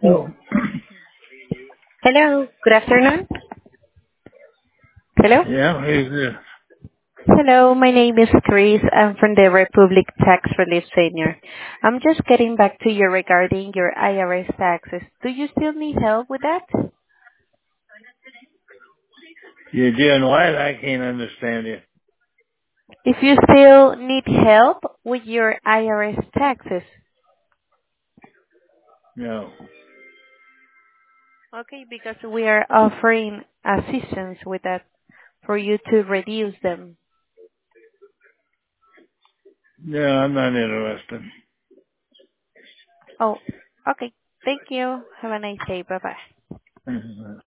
Oh, Hello, good afternoon. Hello. yeah, who's this? Hello, my name is Chris. I'm from the Republic Tax Relief Senior. I'm just getting back to you regarding your IRS taxes. Do you still need help with that? You're doing what? I can't understand you. If you still need help with your IRS taxes, No. okay, because we are offering assistance with that for you to reduce them. No, I'm not interested. Oh, okay. Thank you. Have a nice day. Bye-bye. Mhm.